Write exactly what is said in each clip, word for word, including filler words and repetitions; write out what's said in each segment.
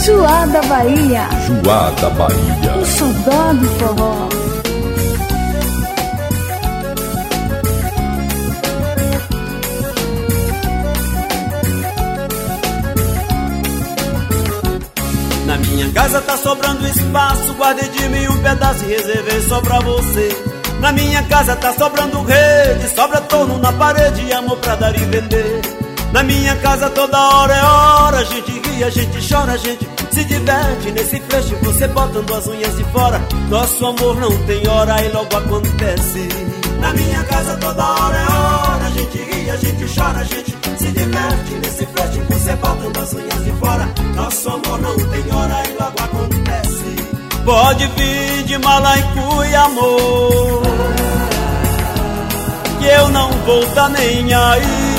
Juá da Bahia. Juá da Bahia. O xodó do forró. Na minha casa tá sobrando espaço, guardei de mim um pedaço e reservei só pra você. Na minha casa tá sobrando rede, sobra torno na parede, amor pra dar e vender. Na minha casa toda hora é hora, a gente ri, a gente chora, a gente se diverte. Nesse flash você botando as unhas de fora, nosso amor não tem hora e logo acontece. Na minha casa toda hora é hora, a gente ri, a gente chora, a gente se diverte. Nesse flash você botando as unhas de fora, nosso amor não tem hora e logo acontece. Pode vir de Malaicuia, amor, que eu não vou tá nem aí.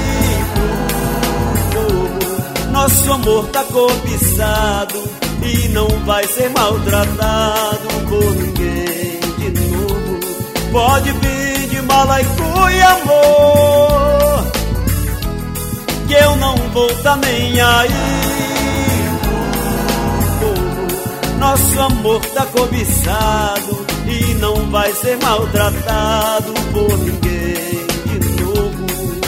Nosso amor tá cobiçado e não vai ser maltratado por ninguém de novo. Pode vir de Malaicuia, amor, que eu não vou tá nem aí. Nosso amor tá cobiçado e não vai ser maltratado por ninguém de novo.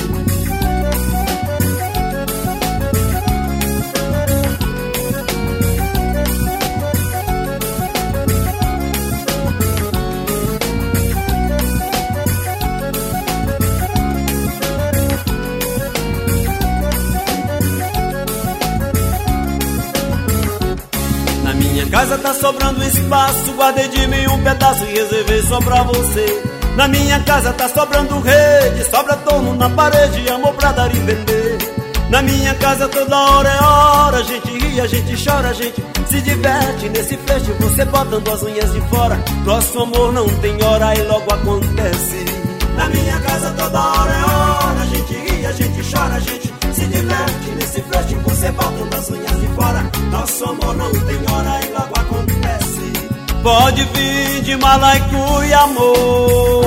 Minha casa tá sobrando espaço, guardei de mim um pedaço e reservei só pra você. Na minha casa tá sobrando rede, sobra torno na parede, amor pra dar e vender. Na minha casa toda hora é hora, a gente ri, a gente chora, a gente se diverte. Nesse flash você botando as unhas de fora, nosso amor não tem hora e logo acontece. Na minha casa toda hora é hora, a gente ri, a gente chora, a gente se diverte. Nesse flash você botando as unhas de fora, nosso amor não tem hora e logo acontece. Pode vir de Malaicuia, amor,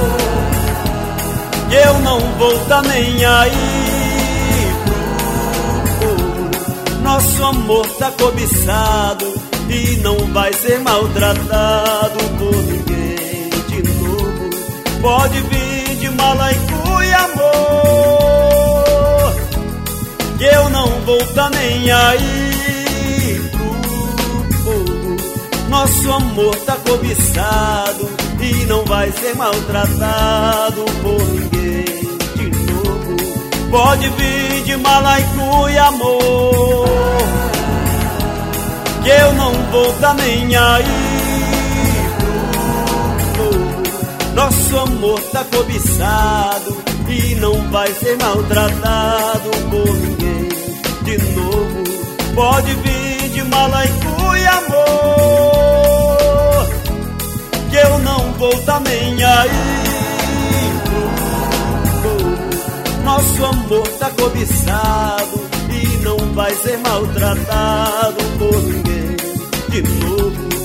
que eu não vou tá nem aí. Nosso amor tá cobiçado e não vai ser maltratado por ninguém de novo. Pode vir de Malaicuia, amor, que eu não vou tá nem aí pro povo. Nosso amor tá cobiçado e não vai ser maltratado por ninguém de novo. Pode vir de Malaicuia, amor, que eu não vou tá nem aí pro povo. Nosso amor tá cobiçado e não vai ser maltratado por ninguém de novo. Pode vir de Malaicuia, amor, que eu não vou tá nem aí pro povo. Nosso amor tá cobiçado e não vai ser maltratado por ninguém de novo.